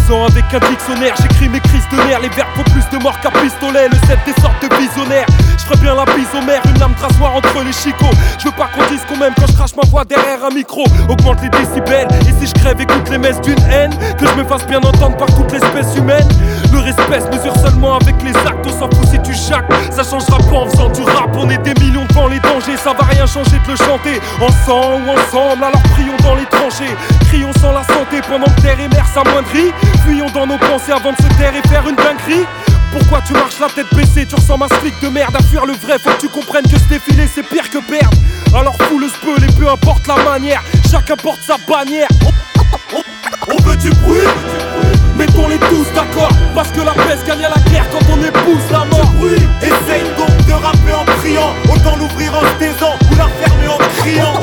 ans avec un dictionnaire, j'écris mes crises de nerfs. Les verbes font plus de morts qu'à pistolet. Le 7 des sortes de visionnaires. Je ferais bien la bise au maire, une lame traçoire entre les chicots. Je veux pas qu'on dise qu'on m'aime quand je crache ma voix derrière un micro. Augmente les décibels, et si je crève, écoute les messes d'une haine. Que je me fasse bien entendre par toute l'espèce humaine. Le respect se mesure seulement avec les actes. On s'en fout si tu jacques, ça changera pas en faisant du rap. On est des millions devant les dangers, ça va rien changer de le chanter. Ensemble, alors prions dans les tranchées. Crions sans la santé pendant que terre et mer s'amoindrit. Fuyons dans nos pensées avant de se taire et faire une dinguerie. Pourquoi tu marches la tête baissée, tu ressembles à un flic de merde. À fuir le vrai, faut que tu comprennes que se défiler c'est pire que perdre. Alors fous le speul et peu importe la manière, chacun porte sa bannière. On veut du bruit, mettons-les tous d'accord, parce que la peste gagne à la